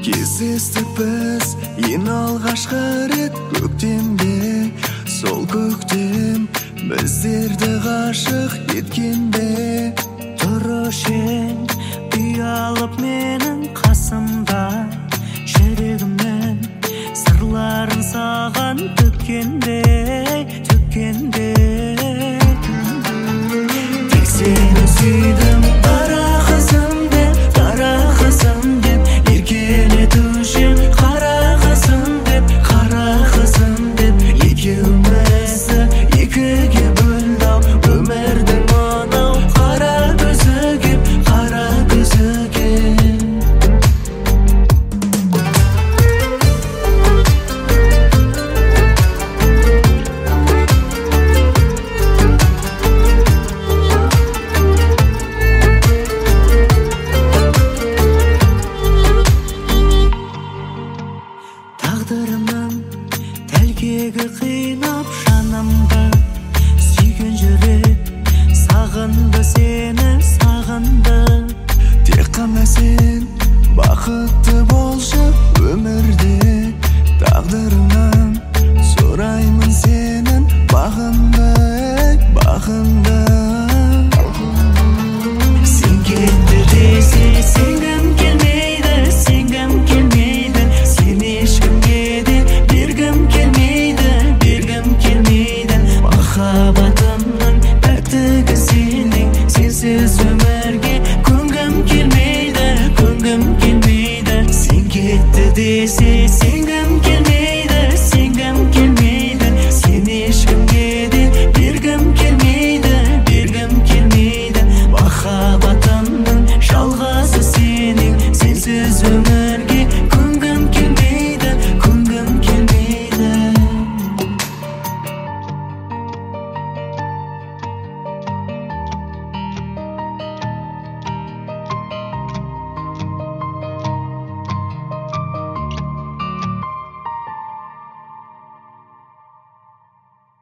Кездестік біз ең алғашқы рет көктемде, сол көктем біздерді ғашық еткенде. Тұрыш ең ұялып менің қасымда, жүрегімнің сырларын саған төккенде. Тек сені сүйдім, қара қызым деп, еркелетуші қара қызым деп, екеумізді екіге бөлді өмірдің анау қара көзіге. Тағдырымның тәлкегі қинап жанымды, сүйген жүрек сағынды, сені сағынды. Тек қана сен бақытты болшы өмірде, тағдырыңнан сұраймын сенің бағынды. Сен кетті десе сенгім келмейді, сен ешкімге де бергім келмейді. Махаббатымның пәктігі сенің, сенсіз өмірге көнгім келмейді. Сен кетті десе